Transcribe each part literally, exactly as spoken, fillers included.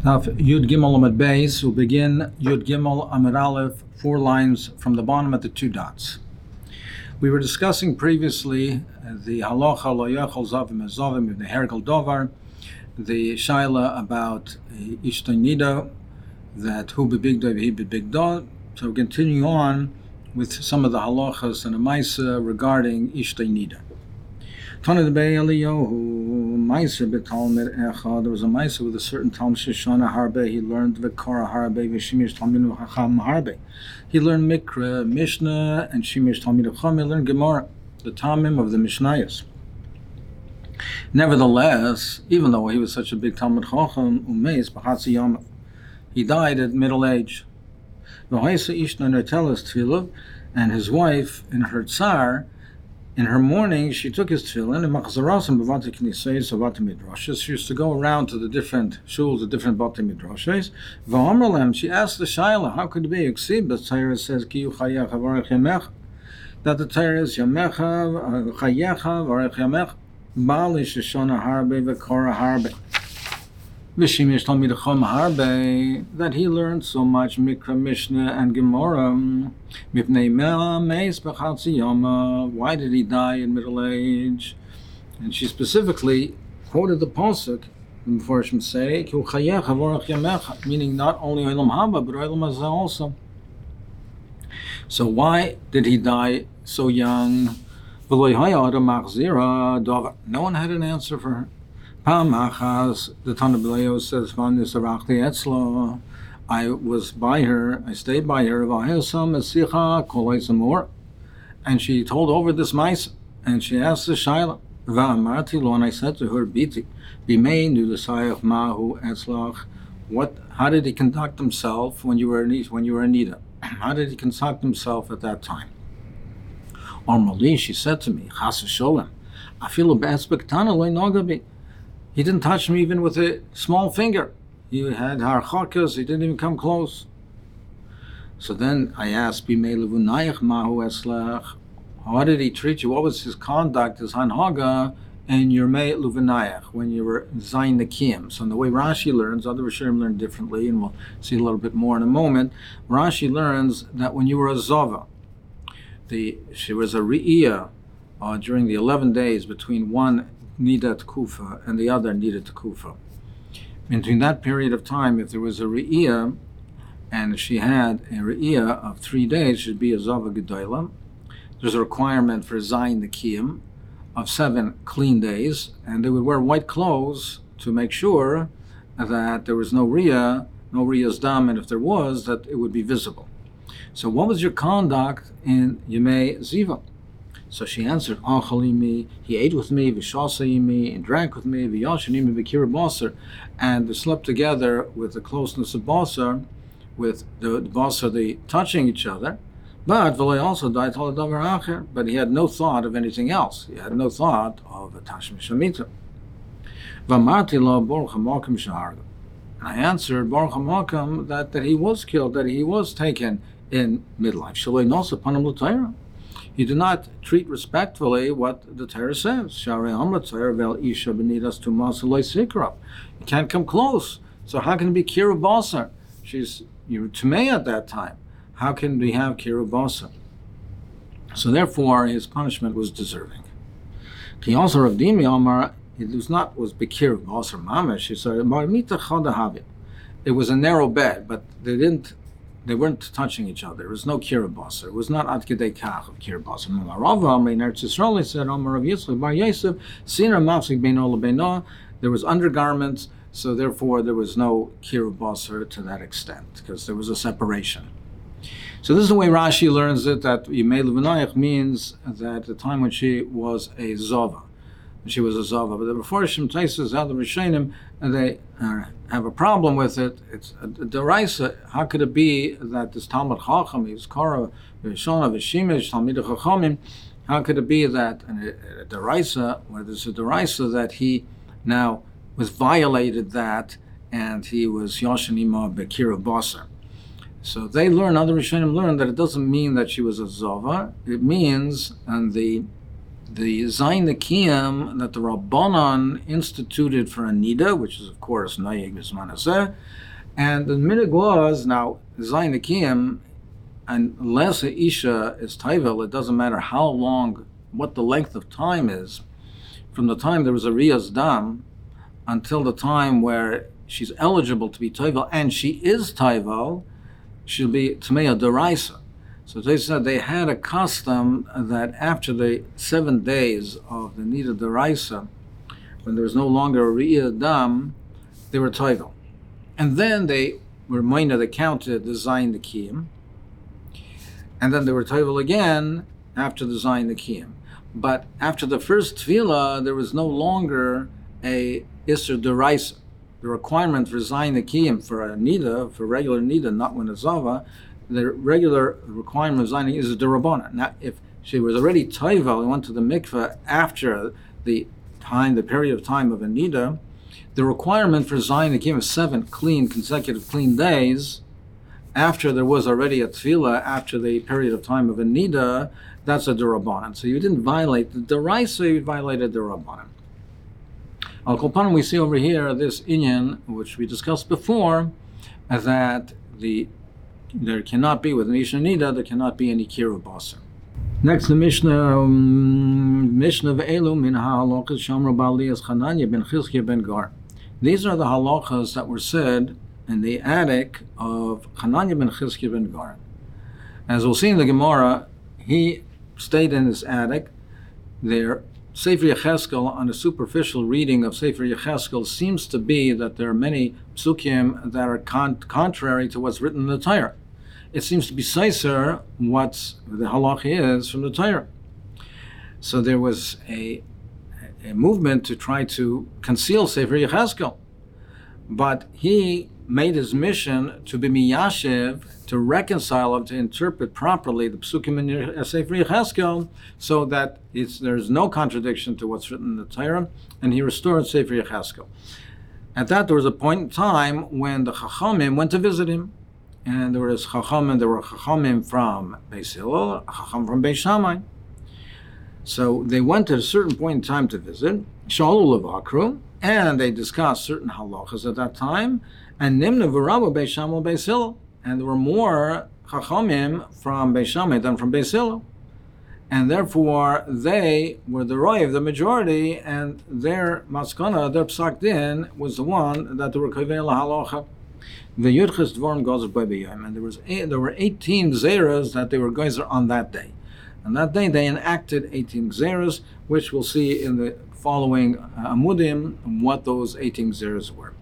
Taf Yud Gimel Amud Beis will begin Yud Gimel Amud Aleph, four lines from the bottom at the two dots. We were discussing previously the halacha lo yachol zavim ezovim of the hergel dovar, the shaila about ishtay nida, that hu bebigdo v'hi bebigdo. So we continue on with some of the halachas and a maisa regarding ishtay nida. Tana de Eliyahu Maisa betalmid echad. There was a Maisa with a certain Talmud Shishana Harbe. He learned Vikara Harbe v'Shimish Talmid Chacham Harbe. He learned Mikra, Mishnah, and Shimish Talmid Chacham. He learned Gemara, the Talmim of the Mishnayos. Nevertheless, even though he was such a big Talmid Chacham, Umeis B'Chatzi Yom, he died at middle age. V'Haisa Ishna Netelas Tfilav, and his wife in her tsar. In her morning, she took his tefillin and machzarasim b'vati knisayis b'vati midrashes. She used to go around to the different shuls, the different b'vati midrashes. V'amrlem, she asked the shaila, how could it be? Uksib, the Torah says, ki yuchayecha v'arech yamecha, that the Torah is yamecha, chayecha v'arech yamecha, bali sheshona harbe v'kora harbe. V'shimish talmid chacham harbe, that he learned so much Mikra, Mishnah, and Gemara. Mipnei mela meis b'chatzi yoma. Why did he die in middle age? And she specifically quoted the pasuk in Mepharshim say, Ki uchayecha v'orach yamecha, meaning not only olam haba but olam hazeh also. So why did he die so young? V'lo hayad machzira davar. No one had an answer for her. Pamachas, the Tana B'Leio says, I was by her, I stayed by her, and she told over this mice, and she asked the Shaila, and I said to her, Biti, Mahu Etzlach, what, how did he conduct himself when you were when you were Anita? How did he conduct himself at that time? Ormali, she said to me, Chas v'sholem, afilu be'etzbektana lo nogabi. He didn't touch me even with a small finger. He had harchakas, he didn't even come close. So then I asked, how did he treat you? What was his conduct, his hanhaga, in your Mei Luvinayach, when you were Zayin Nakim? So in the way Rashi learns, other Rishonim learn differently, and we'll see a little bit more in a moment. Rashi learns that when you were a Zava, the, she was a Re'iyah uh, during the eleven days between one Nidat Kufa and the other Nidat Kufa. Between that period of time, if there was a Re'iyah, and she had a Re'iyah of three days, should be a Zava Gedolah. There's a requirement for Zayin Nakiyim of seven clean days, and they would wear white clothes to make sure that there was no Riyah, no Riyah's Dam, and if there was, that it would be visible. So what was your conduct in Yemei Ziva? So she answered, Achalimi, he ate with me, Vishasayimi, and drank with me, Vyashanimi, Vikira Basar, and they slept together with the closeness of Basar, with the, the Basar, the touching each other. But V'lei also died Taladavar Acher, but he had no thought of anything else. He had no thought of a Tashmi Shamita. V'amarti lo Baruch HaMakom Shaharga. And I answered, Baruch HaMakom, that, that he was killed, that he was taken in midlife. Shalei Nosa Panam L'Torah. He did not treat respectfully what the Torah says. You can't come close. So how can it be Kira Basar? She's you were Tumei at that time. How can we have Kira Basar? So therefore, his punishment was deserving. He also Rav Dimi Amar, it was not was Bekir Basar Mamish. He said Marmita Chadahavit. It was a narrow bed, but they didn't. They weren't touching each other. There was no kirabasa. It was not ad kedei kach of kirabasa. Rava in Eretz Yisrael said, Amar Rav Yitzchak bar Yosef, Sina mafsik beino lebeino. There was undergarments, so therefore there was no kirabasa to that extent, because there was a separation. So this is the way Rashi learns it, that Yemei Levinayach means that the time when she was a Zava. She was a Zava. But the Mepharshim Taisus, other Rishonim, and they uh, have a problem with it. It's a, a deraisa. How could it be that this Talmud Chacham, his Korah, Vishona, Vishimish, Talmid Chachamim, how could it be that in a, a deraisa, where there's a deraisa, that he now was violated that, and he was Yoshanima Bekira Basar? So they learn, other Rishonim learn, that it doesn't mean that she was a Zava. It means, and the the Zayin Nekiyim that the Rabbanan instituted for a Nida, which is of course Nayeg Bisman Hazeh, and the minig was, now Zayin Nekiyim, unless a Isha is Taivel, it doesn't matter how long, what the length of time is, from the time there was a Riyaz Dam until the time where she's eligible to be Taivel, and she is Taivel, she'll be Tmeya Deraisa. So they said they had a custom that after the seven days of the Nida Deraisa, when there was no longer a Riyaz Dam, they were Taivel. And then they were Moina, they counted the Zayin Nekiyim, and then they were Taivel again after the Zayin Nekiyim. But after the first Tefillah, there was no longer a Isser Deraisa. The requirement for Zayin Nekiyim, for a Nida, for regular Nida, not when it's Zava, the regular requirement of Zayin is a Derabana. Now, if she was already Taivel and went to the mikveh after the time, the period of time of a Nida, the requirement for Zayin Nekiyim is seven clean, consecutive clean days after there was already a Tefillah, after the period of time of a Nida. That's a Derabanan. So you didn't violate the Deraisa, you violated the Derabanan. Al Kolpanim, we see over here this inyan, which we discussed before, that the there cannot be, with an Isha Nida, there cannot be any Kiruv Basar. Next, the Mishnah, um, Mishnah Ve'elu min ha'halachas shamru ba'aliyas Chananya ben Chizkiya ben Gar. These are the halachas that were said in the attic of Chananya ben Chizkiya ben Gar. As we'll see in the Gemara, he stayed in his attic. There, Sefer Yecheskel, on a superficial reading of Sefer Yecheskel, seems to be that there are many psukim that are con- contrary to what's written in the Torah. It seems to be Seiser what the halach is from the Torah. So there was a, a movement to try to conceal Sefer Yecheskel. But he made his mission to be miyashiv, to reconcile them, to interpret properly the psukim in Sefer Yecheskel, so that it's, there's no contradiction to what's written in the Torah, and he restored Sefer Yecheskel. At that, there was a point in time when the Chachamim went to visit him, and there was Chachamim, there were Chachamim from Beis Hillel, Chacham from Beis Shammai. So they went at a certain point in time to visit, Shalu Levakru, and they discussed certain halachas at that time, and Nimna V'Rabba Beis Shammai Beis Hillel, and there were more Chachamim from Beis Shammai than from Beis Hillel, and therefore they were the roy of the majority, and their maskana, their psak din, was the one that they were kavei lahalacha. The Yudches Dvorim goes by B'yom, and there was eight, there were eighteen zeras that they were geyser on that day. And that day they enacted eighteen zeras, which we'll see in the following uh, amudim what those eighteen zeras were.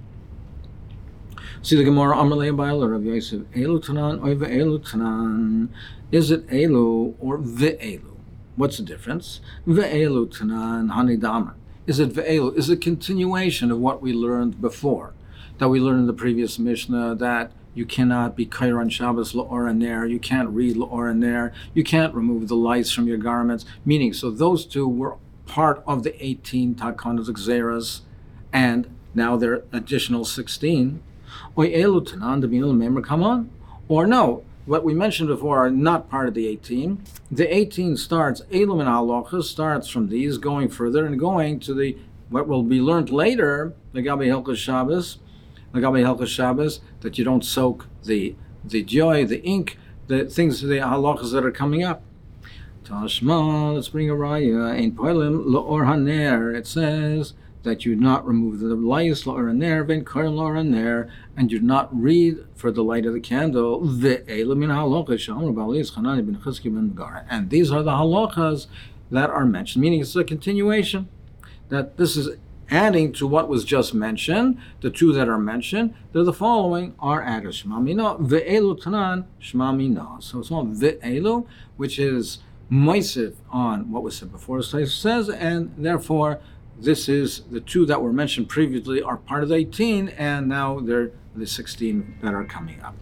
See the Gemara, Amalei Ba'al Rav Yosef, Elu Tanan, Oiva Elu Tanan. Is it Elu or Ve'elu? What's the difference? Ve'elu Tanan, Hanidama. Is it Ve'elu? Is it a continuation of what we learned before? That we learned in the previous Mishnah, that you cannot be Kair on Shabbos La'or Ner, you can't read La'or Ner, you can't remove the lights from your garments. Meaning, so those two were part of the eighteen Takanos Xeras, and now there are additional sixteen. Or come on. Or no, what we mentioned before are not part of the eighteen. The eighteen starts, Elum and Halachas starts from these, going further and going to the what will be learned later, the Gabi Hilchas Shabbos, the Gabi Hilchas Shabbos, that you don't soak the the joy, the ink, the things, the halachas that are coming up. Tashma, let's bring a raya. Ein poilim la'or haner. It says that you not remove the lights la'or haner, vein karim la'or haner, and you not read for the light of the candle. Ve'elu min halachas shamru ba'aliyas Chananya ben Chizkiya ben Gar. And these are the halachas that are mentioned, meaning it's a continuation. That this is adding to what was just mentioned. The two that are mentioned, they're the following, are added. Shema Mina, Ve'elu Tanan, Shema Mina. So it's all Ve'elu, which is moisif on what was said before, as it says, and therefore this is the two that were mentioned previously are part of the eighteen, and now they're the sixteen that are coming up.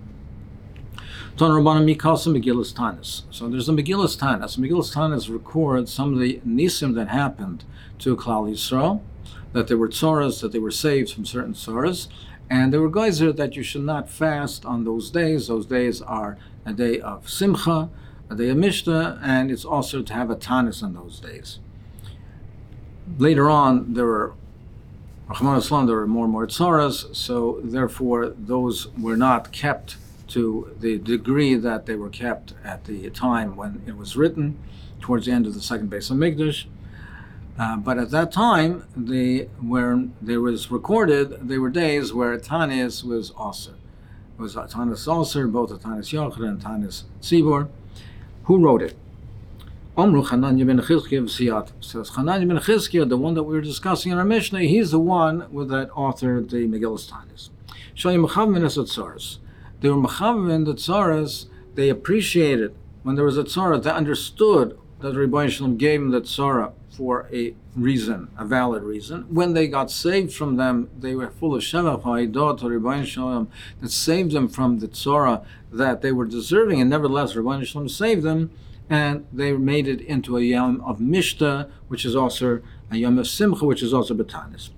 So there's a Megillas Tanis. Megillas Tanis records some of the nisim that happened to Klal Yisrael, that there were tzoras, that they were saved from certain tzoras, and there were geyser that you should not fast on those days. Those days are a day of simcha, a day of Mishnah, and it's also to have a Tanis on those days. Later on, there were Rahman Islam, there were more and more tzaras, so therefore those were not kept to the degree that they were kept at the time when it was written, towards the end of the second Beis HaMikdash. Uh, but at that time, the, where there was recorded, there were days where Tanis was Aser. It was Tanis Aser, both Tanis Yochid and Tanis Tzibor. Who wrote it? Omru Chananya ben Chizkiya v'Siyat. Says Chananya ben Chizkiya, the one that we were discussing in our Mishnah, he's the one with that authored the Megillas Tanis. Shayim Mechavim es Atzaras. They were Mechavim the Tzaras. They appreciated when there was a Tzara. They understood that Rebbeinu Shalom gave them the Tzara for a reason, a valid reason. When they got saved from them, they were full of Shevach Ha'idot to Rebbeinu Shalom that saved them from the Tzara that they were deserving, and nevertheless Rebbeinu Shalom saved them, and they made it into a Yom of Mishta, which is also a Yom of Simcha, which is also Batanis.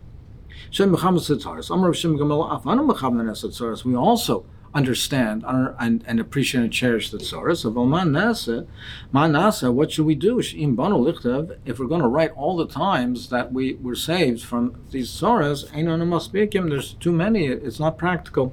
We also understand and, and appreciate and cherish the tzaras of Manasa. Manasa, what should we do? If we're going to write all the times that we were saved from these tzaras, there's too many, it's not practical.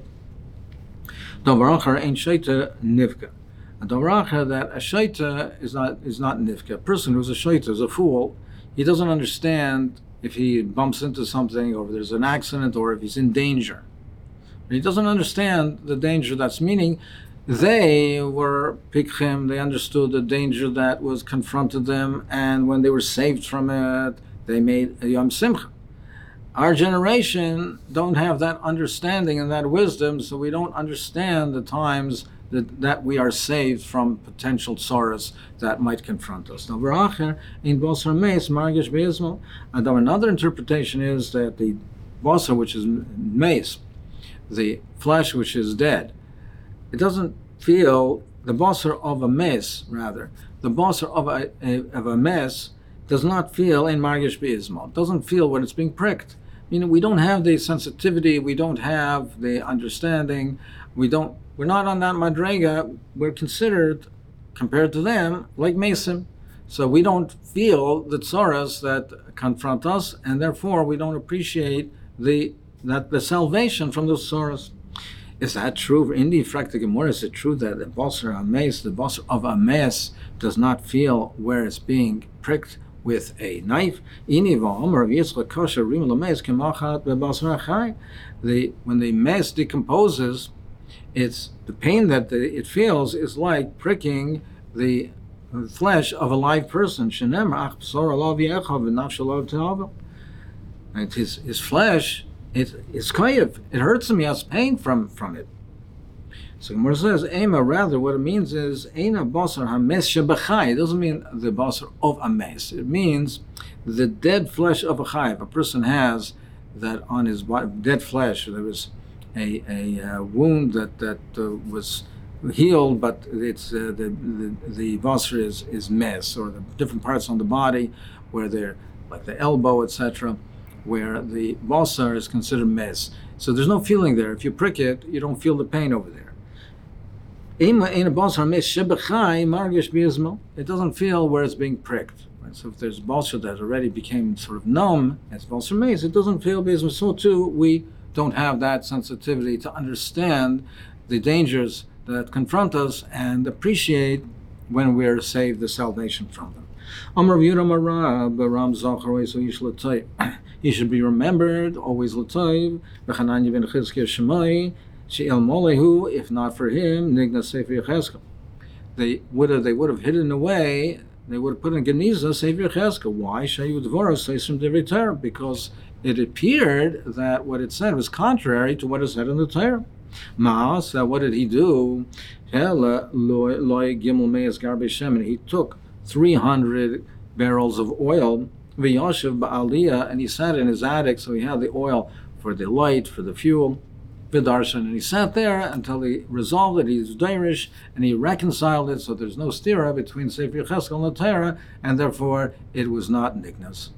Nivka. A davracha that a shaita is not is not nifka. A person who's a shaita is a fool. He doesn't understand if he bumps into something, or if there's an accident, or if he's in danger. He doesn't understand the danger that's meaning. They were pikchim. They understood the danger that was confronted them, and when they were saved from it, they made a yom simcha. Our generation don't have that understanding and that wisdom, so we don't understand the times that, that we are saved from potential tzaras that might confront us. Now, another interpretation is that the basar, which is mace, the flesh which is dead, it doesn't feel, the basar of a mace, rather, the basar of a, a, of a mess does not feel in margish be'izmo. It doesn't feel when it's being pricked. Meaning we don't have the sensitivity, we don't have the understanding, we don't, we're not on that madrega, we're considered, compared to them, like mason. So we don't feel the tzaras that confront us, and therefore we don't appreciate the that the salvation from those tzaras. Is that true? In the Frakta Gemara, is it true that the basar ames, the basar of ames, does not feel where it's being pricked with a knife? The when the mess decomposes, it's the pain that the, it feels is like pricking the flesh of a live person. And his his flesh, it is kayev. It hurts him. He has pain from from it. So Gemara says, "Ema." Rather, what it means is "Eina basar hames shebachai." It doesn't mean the basar of a mes. It means the dead flesh of a chayiv. A person has that on his body, dead flesh. There was a a uh, wound that that uh, was healed, but it's uh, the the the basar is is mes, or the different parts on the body where they're like the elbow, et cetera, where the basar is considered mes. So there's no feeling there. If you prick it, you don't feel the pain over there. It doesn't feel where it's being pricked. Right? So if there's basar that already became sort of numb, as basar mace, it doesn't feel bisma. So too, we don't have that sensitivity to understand the dangers that confront us and appreciate when we're saved the salvation from them. He should be remembered always l'tayv. V'Chananya ben Chizkiya Shemai. She'el molehu, if not for him, nigna sefer Yechezkel. They would have, they would have hidden away. They would have put in Geniza sefer Yechezkel. Why? Shayu Dvoros say some divrei Torah, because it appeared that what it said was contrary to what is said in the Torah. Maas, uh, what did he do? He took three hundred barrels of oil, v'yashiv ba'aliyah, and he sat in his attic, so he had the oil for the light, for the fuel. Vidarshan, and he sat there until he resolved it. He's Dairish, and he reconciled it, so there's no stira between Sefer Yechezkel and the Torah, and therefore it was not nignas.